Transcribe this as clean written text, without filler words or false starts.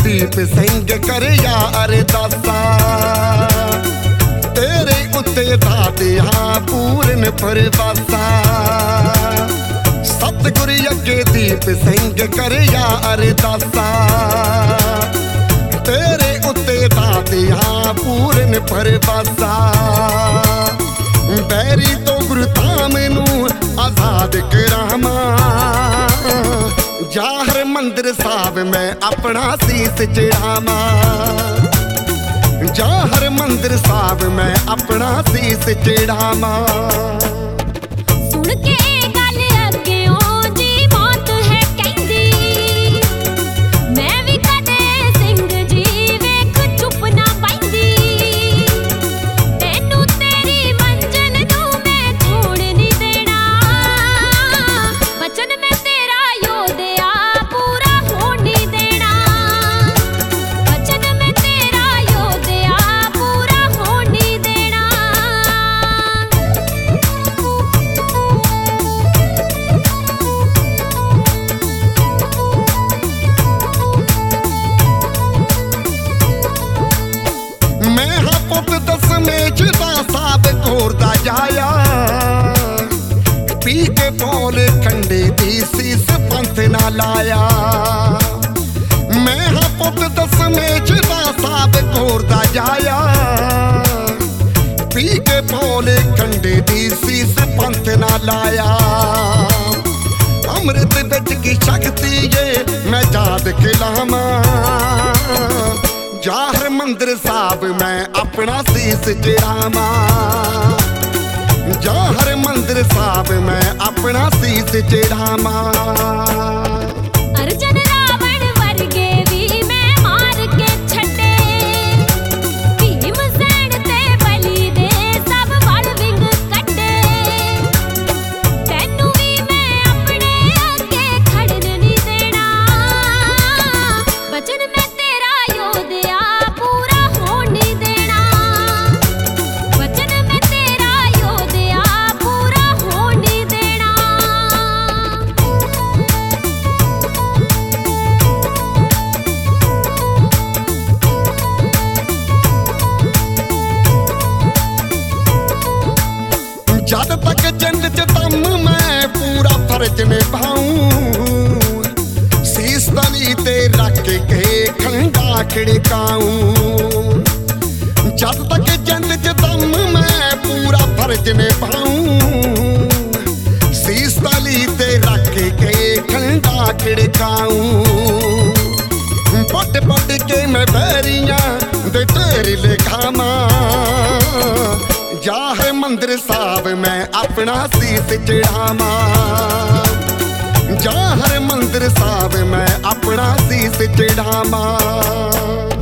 दीप सिंह करे या अरदासा तेरे उत्ते दादिया पूरन परवासा सतगुरु अगे दीप सिंह करे या अरदासा तेरे उत्ते दादिया पूरन परवासा बैरी तो गुरु धाम नू आजाद करामा जा हर मंदिर साहब मैं अपना सीस चढ़ावा जा हर मंदिर साहब मैं अपना सीस चढ़ावा। सुन के गल अग्गेओं जी मौत है कहंदी मैं भी कदे सिंह जी वेख चुप ना पैंदी तैनू तेरी मंजन नू मैं छोड़ नहीं देना वचन में तेरा योद्या पूरा होण नहीं देना वचन में तेरा योद्या पूरा होण नहीं देना। मैं हाँ पुत दसवें दा साब घोरदा जाया पी के बोल कंडे दी सीस पंथ ना लाया मैं हाँ पुत दसवें दा साब घोरदा जाया पी के बोल कंडे दी सीस पंथ ना लाया अमृत बिच की शक्ति ये मैं याद खिलावा जा हर मंदिर साहब मैं अपना सीस चढ़ावा जा हर मंदिर साहब मैं अपना सीस चढ़ावा। अर्जन रावण वर्गे भी मैं मार के छड्डे भीम सैन ते बलि दे सब वल विंग कड्डे तैनू भी मैं अपने अगे खड़न नहीं देना वचन में तेरा योद्या पूरा होण नहीं देना वचन में तेरा योद्या पूरा होण नहीं देना। जद तक जिंद च दम मैं पूरा फर्ज निभाऊं सीस तली ते रख के खंडा खिड़काऊं जद तक जिंद च दम मैं पूरा फर्ज निभाऊं सीस तली ते रख के खंडा खिड़काऊं पट पट के मैं बैरियां दे ढेर लिखावा जा है मंदिर साहब मैं अपना सीस चढ़ावा जा हर मंदिर साहब मैं अपना सीस चढ़ावा।